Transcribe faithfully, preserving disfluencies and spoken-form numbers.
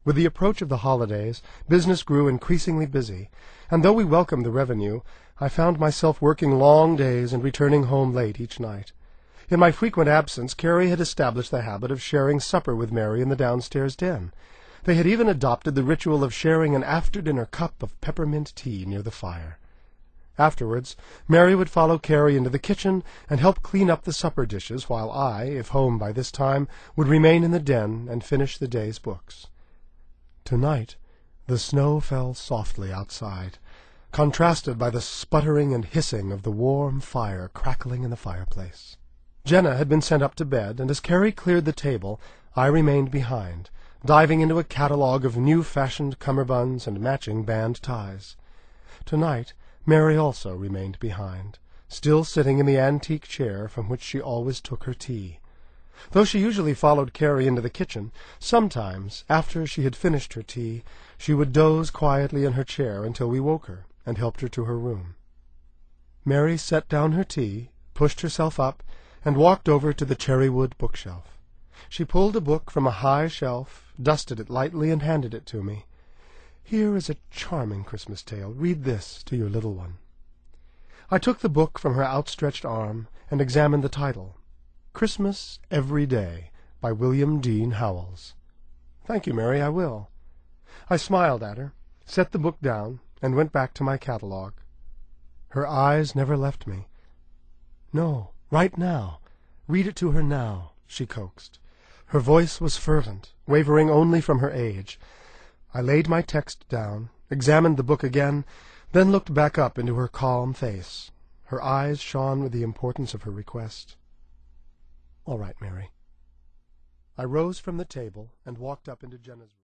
With the approach of the holidays, business grew increasingly busy, and though we welcomed the revenue, I found myself working long days and returning home late each night. In my frequent absence, Carrie had established the habit of sharing supper with Mary in the downstairs den. They had even adopted the ritual of sharing an after-dinner cup of peppermint tea near the fire. Afterwards, Mary would follow Carrie into the kitchen and help clean up the supper dishes, while I, if home by this time, would remain in the den and finish the day's books. Tonight, the snow fell softly outside, contrasted by the sputtering and hissing of the warm fire crackling in the fireplace. Jenna had been sent up to bed, and as Carrie cleared the table, I remained behind, diving into a catalogue of new-fashioned cummerbunds and matching band ties. Tonight, Mary also remained behind, still sitting in the antique chair from which she always took her tea. Though she usually followed Carrie into the kitchen, sometimes, after she had finished her tea, she would doze quietly in her chair until we woke her and helped her to her room. Mary set down her tea, pushed herself up, and walked over to the cherrywood bookshelf. She pulled a book from a high shelf, dusted it lightly, and handed it to me. "Here is a charming Christmas tale. Read this to your little one." I took the book from her outstretched arm and examined the title, Christmas Every Day, by William Dean Howells. "Thank you, Mary, I will." I smiled at her, set the book down, and went back to my catalogue. Her eyes never left me. "No, right now. Read it to her now," she coaxed. Her voice was fervent, wavering only from her age. I laid my text down, examined the book again, then looked back up into her calm face. Her eyes shone with the importance of her request. "All right, Mary." I rose from the table and walked up into Jenna's room.